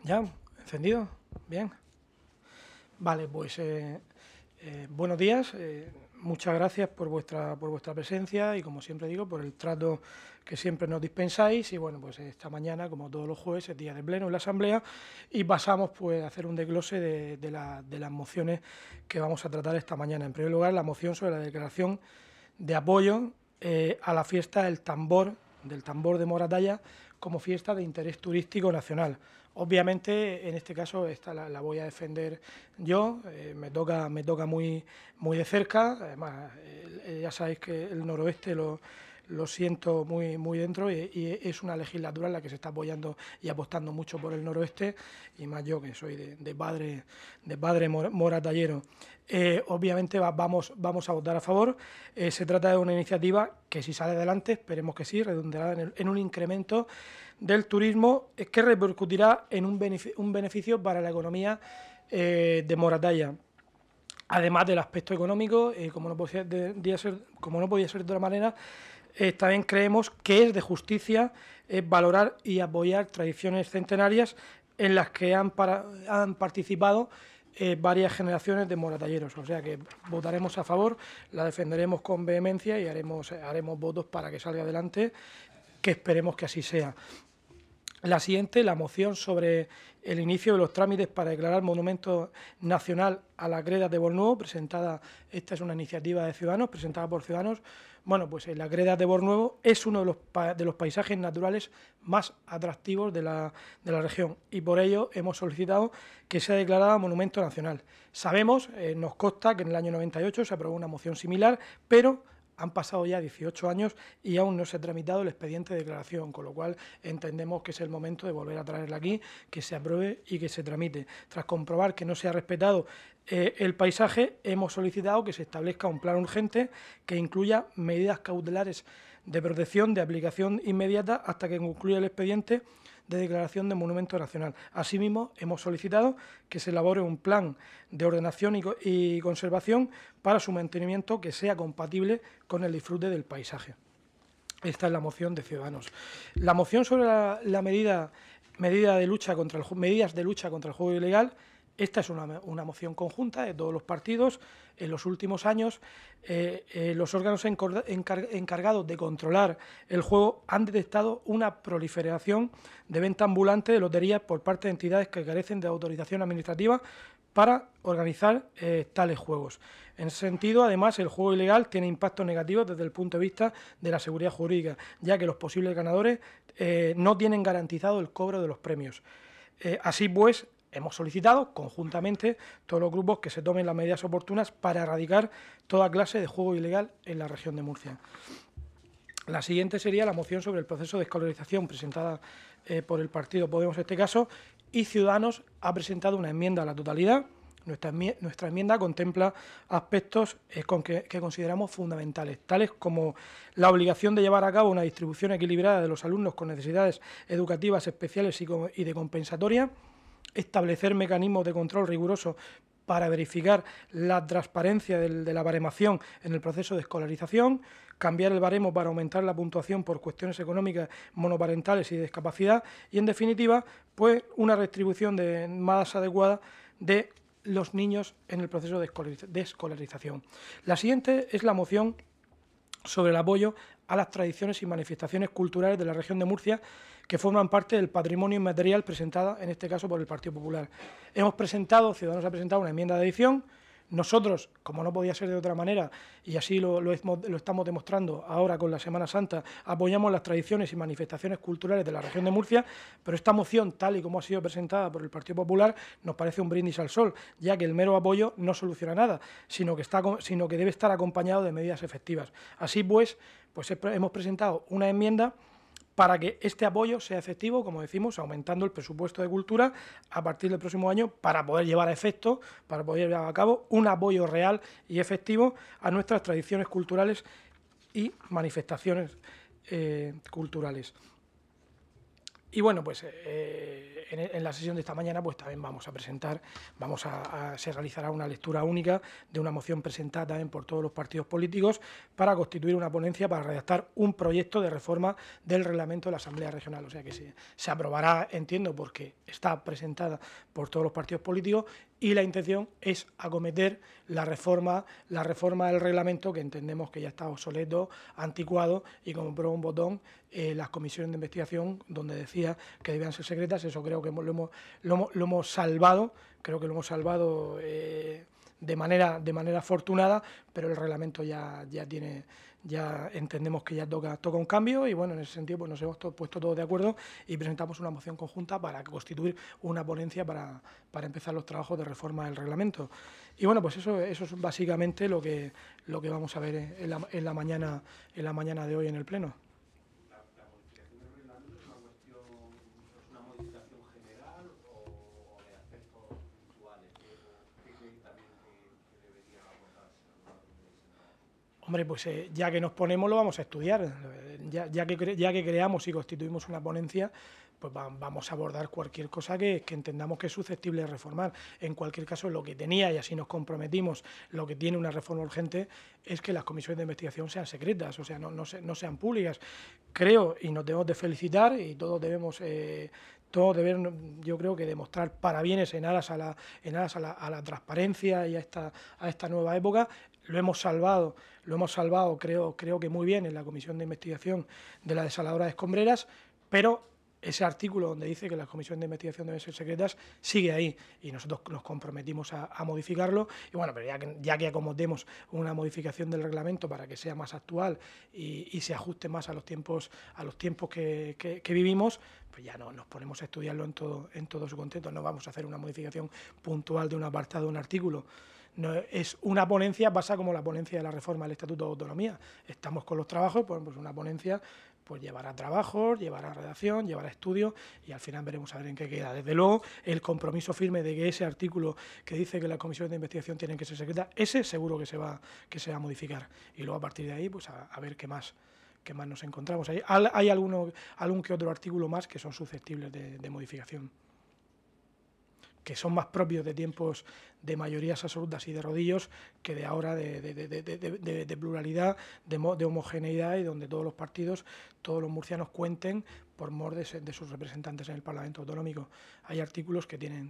¿Ya? ¿Encendido? Bien. Vale, pues buenos días. Muchas gracias por vuestra presencia y, como siempre digo, por el trato que siempre nos dispensáis. Y bueno, pues esta mañana, como todos los jueves, es día de pleno en la Asamblea y pasamos pues a hacer un desglose de las mociones que vamos a tratar esta mañana. En primer lugar, la moción sobre la declaración de apoyo a la fiesta del tambor de Moratalla, como fiesta de interés turístico nacional. Obviamente, en este caso, esta la voy a defender yo, me toca muy de cerca. Además, ya sabéis que el noroeste lo siento muy dentro y es una legislatura en la que se está apoyando y apostando mucho por el noroeste, y más yo que soy de padre moratallero. Obviamente vamos a votar a favor. Se trata de una iniciativa que, si sale adelante, esperemos que sí, redundará en un incremento del turismo que repercutirá en un beneficio para la economía de Moratalla. Además del aspecto económico, como no podía ser de otra manera, también creemos que es de justicia valorar y apoyar tradiciones centenarias en las que han participado varias generaciones de moratalleros. O sea que votaremos a favor, la defenderemos con vehemencia y haremos votos para que salga adelante, que esperemos que así sea. La siguiente, la moción sobre el inicio de los trámites para declarar monumento nacional a las gredas de Bornuevo, esta es una iniciativa de Ciudadanos, presentada por Ciudadanos. Bueno, pues las gredas de Bornuevo es uno de los paisajes naturales más atractivos de la región, y por ello hemos solicitado que sea declarada monumento nacional. Sabemos, nos consta que en el año 98 se aprobó una moción similar, pero han pasado ya 18 años y aún no se ha tramitado el expediente de declaración, con lo cual entendemos que es el momento de volver a traerla aquí, que se apruebe y que se tramite. Tras comprobar que no se ha respetado el paisaje, hemos solicitado que se establezca un plan urgente que incluya medidas cautelares de protección de aplicación inmediata hasta que concluya el expediente de declaración de monumento nacional. Asimismo, hemos solicitado que se elabore un plan de ordenación y conservación para su mantenimiento que sea compatible con el disfrute del paisaje. Esta es la moción de Ciudadanos. La moción sobre la medidas de lucha contra el juego ilegal. Esta es una moción conjunta de todos los partidos. En los últimos años, los órganos encargados de controlar el juego han detectado una proliferación de venta ambulante de loterías por parte de entidades que carecen de autorización administrativa para organizar tales juegos. En ese sentido, además, el juego ilegal tiene impactos negativos desde el punto de vista de la seguridad jurídica, ya que los posibles ganadores no tienen garantizado el cobro de los premios. Así pues, hemos solicitado conjuntamente todos los grupos que se tomen las medidas oportunas para erradicar toda clase de juego ilegal en la región de Murcia. La siguiente sería la moción sobre el proceso de escolarización, presentada por el partido Podemos en este caso, y Ciudadanos ha presentado una enmienda a la totalidad. Nuestra enmienda contempla aspectos que consideramos fundamentales, tales como la obligación de llevar a cabo una distribución equilibrada de los alumnos con necesidades educativas especiales y de compensatoria, establecer mecanismos de control rigurosos para verificar la transparencia de la baremación en el proceso de escolarización, cambiar el baremo para aumentar la puntuación por cuestiones económicas monoparentales y de discapacidad y, en definitiva, pues una redistribución más adecuada de los niños en el proceso de escolarización. La siguiente es la moción sobre el apoyo a las tradiciones y manifestaciones culturales de la región de Murcia que forman parte del patrimonio inmaterial, presentada en este caso por el Partido Popular. Ciudadanos ha presentado una enmienda de adición. Nosotros, como no podía ser de otra manera, y así lo estamos demostrando ahora con la Semana Santa, apoyamos las tradiciones y manifestaciones culturales de la región de Murcia, pero esta moción, tal y como ha sido presentada por el Partido Popular, nos parece un brindis al sol, ya que el mero apoyo no soluciona nada, sino que debe estar acompañado de medidas efectivas. Así pues hemos presentado una enmienda para que este apoyo sea efectivo, como decimos, aumentando el presupuesto de cultura a partir del próximo año, para poder llevar a cabo un apoyo real y efectivo a nuestras tradiciones culturales y manifestaciones culturales. Y bueno, pues en la sesión de esta mañana pues también vamos a presentar, se realizará una lectura única de una moción presentada también por todos los partidos políticos para constituir una ponencia para redactar un proyecto de reforma del reglamento de la Asamblea Regional. O sea que se aprobará, entiendo, porque está presentada por todos los partidos políticos y la intención es acometer la reforma del reglamento, que entendemos que ya está obsoleto, anticuado, y como prueba un botón, las comisiones de investigación, donde decía que debían ser secretas, eso creo que lo hemos salvado, creo que lo hemos salvado de manera afortunada, pero el reglamento ya entendemos que ya toca un cambio, y bueno, en ese sentido pues nos hemos puesto todos de acuerdo y presentamos una moción conjunta para constituir una ponencia para empezar los trabajos de reforma del reglamento. Y bueno, pues eso es básicamente lo que vamos a ver en la mañana de hoy en el Pleno. ¿La modificación del reglamento es una cuestión, es una modificación general o de aspectos puntuales? ¿Qué creen también que debería abordarse a lo largo de ese trabajo? Hombre, pues ya que nos ponemos lo vamos a estudiar. Ya que creamos y constituimos una ponencia, pues vamos a abordar cualquier cosa que entendamos que es susceptible de reformar. En cualquier caso, lo que tenía, y así nos comprometimos, lo que tiene una reforma urgente, es que las comisiones de investigación sean secretas, o sea, no sean públicas. Creo, y nos debemos de felicitar, y todos debemos... yo creo que demostrar parabienes en aras a la transparencia y a esta nueva época. Lo hemos salvado, creo que muy bien, en la comisión de investigación de la desaladora de Escombreras, pero ese artículo donde dice que las comisiones de investigación deben ser secretas sigue ahí, y nosotros nos comprometimos a modificarlo. Y bueno, pero ya que acomodemos una modificación del reglamento para que sea más actual y se ajuste más a los tiempos que vivimos, pues ya no nos ponemos a estudiarlo en todo su contexto. No vamos a hacer una modificación puntual de un apartado de un artículo. No, es una ponencia, pasa como la ponencia de la reforma del Estatuto de Autonomía. Estamos con los trabajos, pues una ponencia pues llevará trabajos, llevará redacción, llevará estudios, y al final veremos a ver en qué queda. Desde luego, el compromiso firme de que ese artículo que dice que las comisiones de investigación tienen que ser secretas, ese seguro que se va a modificar. Y luego a partir de ahí, pues a ver qué más nos encontramos. Hay algún que otro artículo más que son susceptibles de modificación, que son más propios de tiempos de mayorías absolutas y de rodillos que de ahora de pluralidad, de homogeneidad, y donde todos los partidos, todos los murcianos cuenten por mor de sus representantes en el Parlamento Autonómico. Hay artículos que tienen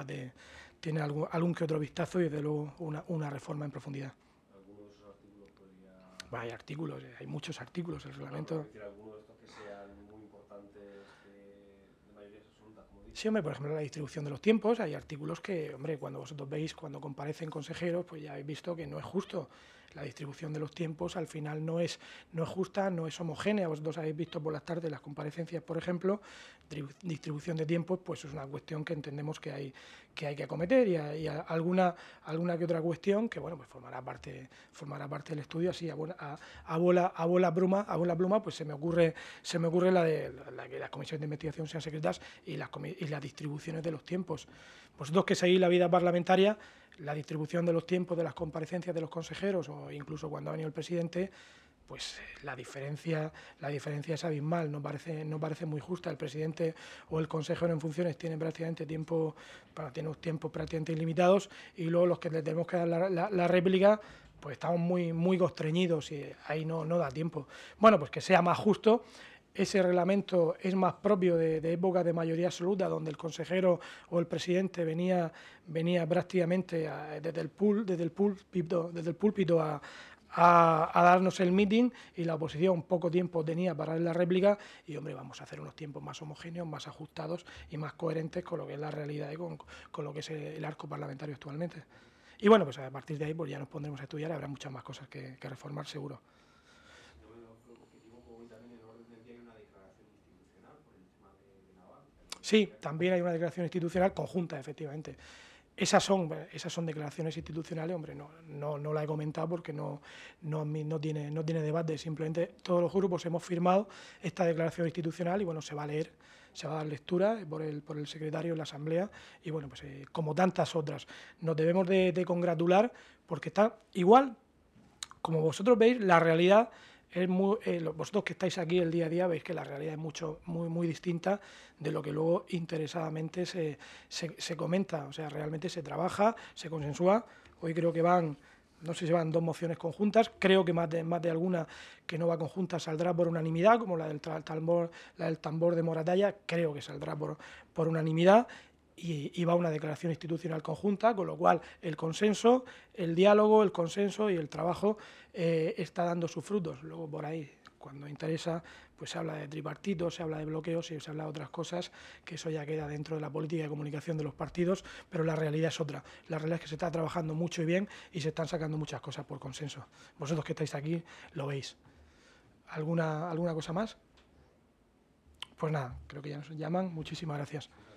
algún que otro vistazo y desde luego una reforma en profundidad. ¿Alguno de esos artículos podría...? Hay artículos, hay muchos artículos, el reglamento... No, decir, alguno de estos que sean muy importantes de mayorías absolutas, como dices. Sí, hombre, por ejemplo, la distribución de los tiempos. Hay artículos que, hombre, cuando vosotros veis, cuando comparecen consejeros, pues ya habéis visto que no es justo. La distribución de los tiempos al final no es justa, no es homogénea. Vosotros habéis visto por las tardes las comparecencias, por ejemplo. Distribución de tiempos, pues es una cuestión que entendemos que hay que acometer, y alguna que otra cuestión que, bueno, pues formará parte del estudio. Así a bola pluma, pues se me ocurre la que las comisiones de investigación sean secretas y las distribuciones de los tiempos. Vosotros que seguís la vida parlamentaria, la distribución de los tiempos de las comparecencias de los consejeros, o incluso cuando ha venido el presidente, pues la diferencia es abismal, no parece muy justa. El presidente o el consejero en funciones tiene prácticamente unos tiempos prácticamente ilimitados, y luego los que le tenemos que dar la réplica, pues estamos muy constreñidos y ahí no da tiempo. Bueno, pues que sea más justo. Ese reglamento es más propio de época de mayoría absoluta, donde el consejero o el presidente venía prácticamente desde el púlpito a darnos el meeting, y la oposición poco tiempo tenía para dar la réplica. Y, hombre, vamos a hacer unos tiempos más homogéneos, más ajustados y más coherentes con lo que es la realidad y con lo que es el arco parlamentario actualmente. Y bueno, pues a partir de ahí pues ya nos pondremos a estudiar. Habrá muchas más cosas que reformar, seguro. Sí, también hay una declaración institucional conjunta, efectivamente. Esas son declaraciones institucionales, hombre, no la he comentado porque no tiene debate. Simplemente todos los grupos hemos firmado esta declaración institucional y, bueno, se va a leer, se va a dar lectura por el secretario en la Asamblea, y, bueno, pues como tantas otras. Nos debemos de congratular porque está igual, como vosotros veis, la realidad vosotros que estáis aquí el día a día veis que la realidad es muy distinta de lo que luego interesadamente se comenta. O sea, realmente se trabaja, se consensúa. Hoy creo que no sé si van 2 mociones conjuntas, creo que más de alguna que no va conjunta saldrá por unanimidad, como la del tambor de Moratalla, creo que saldrá por unanimidad. Y va una declaración institucional conjunta, con lo cual el consenso, el diálogo, el consenso y el trabajo está dando sus frutos. Luego por ahí, cuando interesa, pues se habla de tripartitos, se habla de bloqueos y se habla de otras cosas, que eso ya queda dentro de la política de comunicación de los partidos, pero la realidad es otra. La realidad es que se está trabajando mucho y bien y se están sacando muchas cosas por consenso. Vosotros que estáis aquí lo veis. ¿Alguna cosa más? Pues nada, creo que ya nos llaman. Muchísimas gracias.